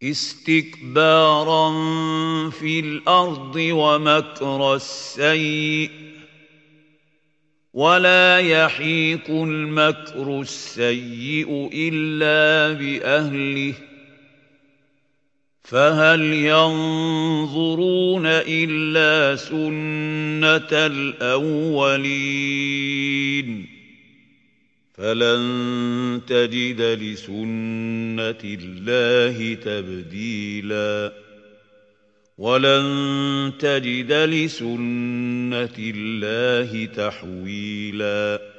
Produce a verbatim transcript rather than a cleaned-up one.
استكبارا في الأرض ومكر السيء ولا يحيق المكر السيء إلا بأهله فهل ينظرون إلا سنة الأولين فلن تجد لسنة الله تبديلا ولن تجد لسنة الله تحويلا